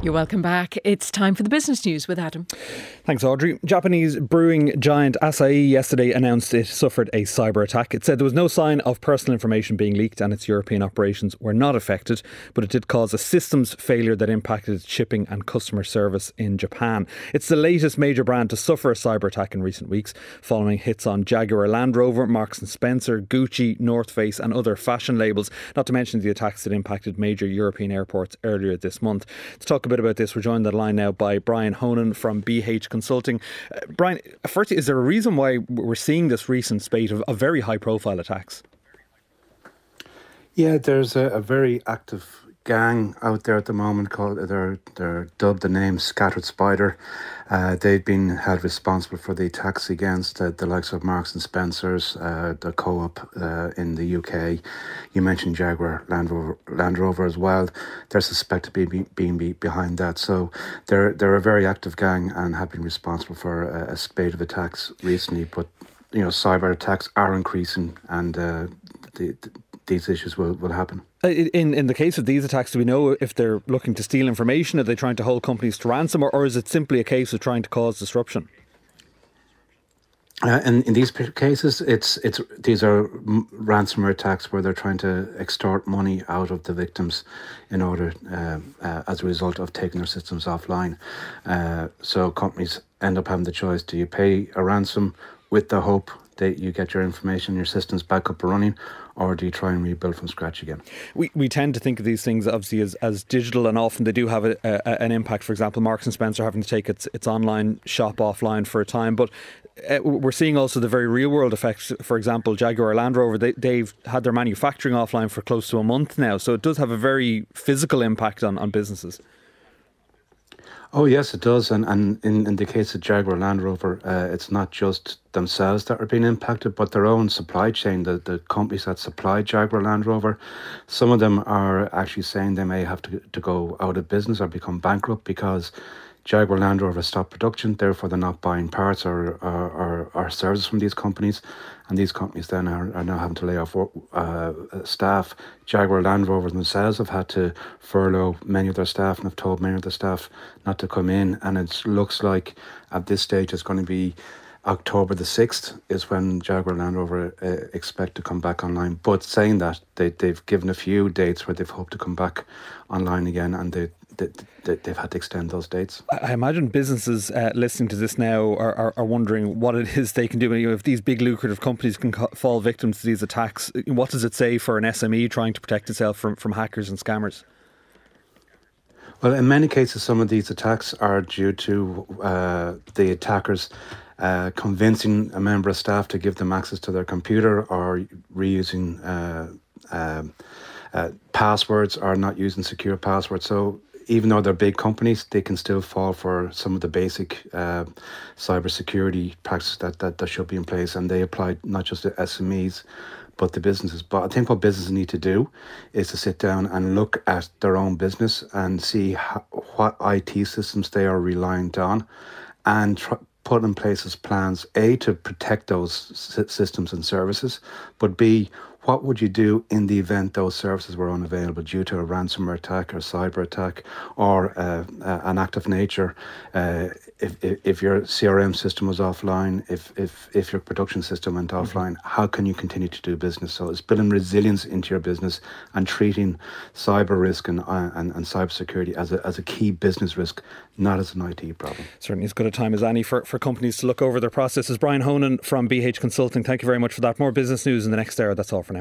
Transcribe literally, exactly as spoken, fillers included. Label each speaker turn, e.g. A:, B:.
A: You're welcome back. It's time for the business news with Adam.
B: Thanks, Audrey. Japanese brewing giant Asahi yesterday announced it suffered a cyber attack. It said there was no sign of personal information being leaked and its European operations were not affected, but it did cause a systems failure that impacted its shipping and customer service in Japan. It's the latest major brand to suffer a cyber attack in recent weeks, following hits on Jaguar Land Rover, Marks and Spencer, Gucci, North Face and other fashion labels, not to mention the attacks that impacted major European airports earlier this month. To talk a bit about this, we're joined on the line now by Brian Honan from B H Consulting. Uh, Brian, firstly, is there a reason why we're seeing this recent spate of, of very high profile attacks?
C: Yeah, there's a, a very active gang out there at the moment called, they're, they're dubbed the name Scattered Spider. Uh, they've been held responsible for the attacks against uh, the likes of Marks and Spencer's, uh, the Co-op uh, in the U K. You mentioned Jaguar Land Rover, Land Rover as well. They're suspected of being, being be behind that. So they're they're a very active gang and have been responsible for a, a spate of attacks recently. But you know, cyber attacks are increasing, and uh, the, the, these issues will, will happen.
B: In in the case of these attacks, do we know if they're looking to steal information? Are they trying to hold companies to ransom, or, or is it simply a case of trying to cause disruption?
C: Uh, and in these cases, it's it's these are ransomware attacks where they're trying to extort money out of the victims in order, uh, uh, as a result of taking their systems offline. Uh, so companies end up having the choice: do you pay a ransom with the hope that you get your information, your systems back up and running, or do you try and rebuild from scratch again? We
B: we tend to think of these things obviously as, as digital, and often they do have a, a, an impact. For example, Marks and Spencer having to take its its online shop offline for a time, but uh, we're seeing also the very real world effects. For example, Jaguar Land Rover, they, they've had their manufacturing offline for close to a month now, so it does have a very physical impact on, on businesses.
C: Oh yes, it does, and and in, in the case of Jaguar Land Rover, uh, it's not just themselves that are being impacted, but their own supply chain, the, the companies that supply Jaguar Land Rover. Some of them are actually saying they may have to, to go out of business or become bankrupt because Jaguar Land Rover stopped production, therefore they're not buying parts or or, or, or services from these companies, and these companies then are, are now having to lay off uh, staff. Jaguar Land Rover themselves have had to furlough many of their staff and have told many of their staff not to come in, and it looks like at this stage it's going to be October the sixth is when Jaguar Land Rover uh, expect to come back online. But saying that, they, they've given a few dates where they've hoped to come back online again, and they They, they've had to extend those dates.
B: I imagine businesses uh, listening to this now are, are, are wondering what it is they can do. You know, if these big lucrative companies can co- fall victims to these attacks, what does it say for an S M E trying to protect itself from, from hackers and scammers?
C: Well, in many cases, some of these attacks are due to uh, the attackers uh, convincing a member of staff to give them access to their computer, or reusing uh, uh, uh, passwords, or not using secure passwords. So even though they're big companies, they can still fall for some of the basic uh, cybersecurity practices that, that, that should be in place. And they apply not just to S M Es, but the businesses. But I think what businesses need to do is to sit down and look at their own business and see how, what I T systems they are reliant on, and try, put in place as plans, A, to protect those s- systems and services, but B, what would you do in the event those services were unavailable due to a ransomware attack or cyber attack, or uh, uh, an act of nature? Uh, if, if if your C R M system was offline, if if if your production system went offline, mm-hmm. how can you continue to do business? So it's building resilience into your business and treating cyber risk and uh, and, and cybersecurity as a as a key business risk, not as an I T problem.
B: Certainly as good a time as any for, for companies to look over their processes. Brian Honan from B H Consulting, thank you very much for that. More business news in the next hour. That's all for now.